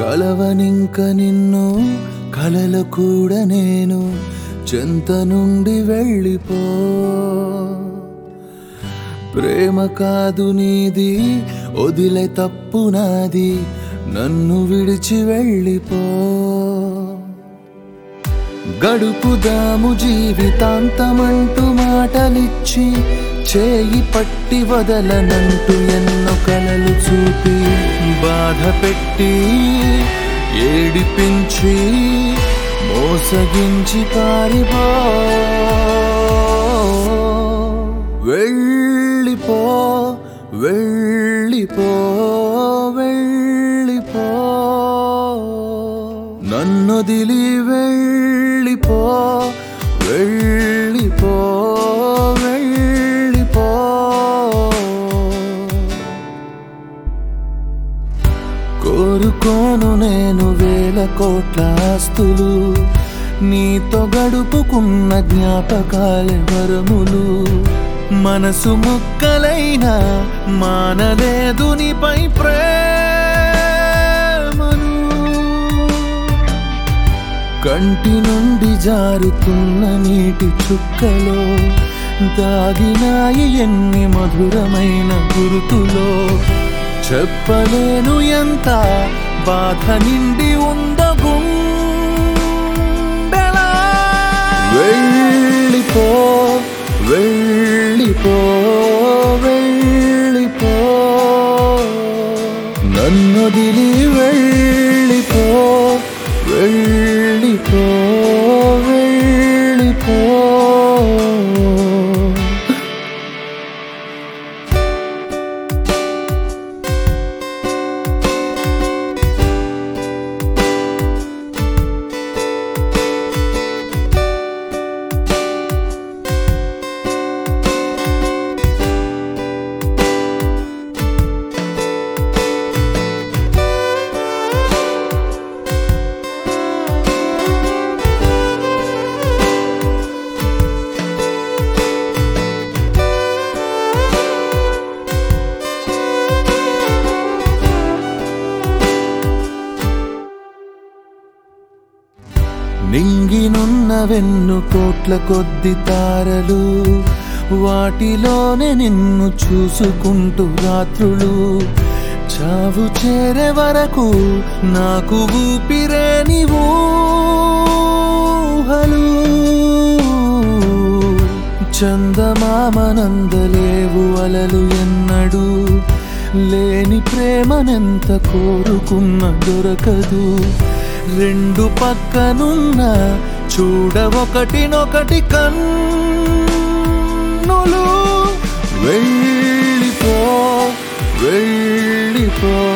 కలవనింక నిన్ను కలలు కూడా నేను చెంత నుండి వెళ్ళిపో ప్రేమ కాదు నీది వదిలే తప్పు నాది నన్ను విడిచి వెళ్ళిపో గడుపుదాము జీవితాంతమంటూ మాటలిచ్చి చేయి పట్టి వదలనంటూ ఎన్నో కలలు చూపి బాధ పెట్టి ఏడిపించి మోసగించి పారిపో వెళ్ళిపో వెళ్ళిపో వెళ్ళిపో నన్నొదిలి వెళ్ళిపో వెళ్ళిపో వెళ్ళిపో కోరుకోను నేను వేల కోట్ల ఆస్తులు నీతో గడుపుకున్న జ్ఞాపకాలే వరములు మనసు ముక్కలైనా మానలేదు నీపై ప్రేమను కంటి నుండి జారుతున్న నీటి చుక్కలో దాగినాయి ఎన్ని మధురమైన గుర్తులో చెప్పలేను ఎంత బాధ నిండి ఉండగుండెలా వెళ్ళిపో వెళ్ళిపో వెళ్ళిపో నన్నొదిలి వెళ్ళిపో వెళ్ళిపో వెళ్ళిపో నింగినున్న వెన్ను కోట్ల కొద్ది తారలు వాటిలోనే నిన్ను చూసుకుంటూ రాత్రులు చావు చేరే వరకు నాకు ఊపిరే ఊహలు చందమామనందలేవు అలలు ఎన్నడు లేని ప్రేమనెంత కోరుకున్న దొరకదు రెండు పక్కనున్న చూడ ఒకటినొకటి కన్నులు వెళ్ళిపో వెళ్ళిపో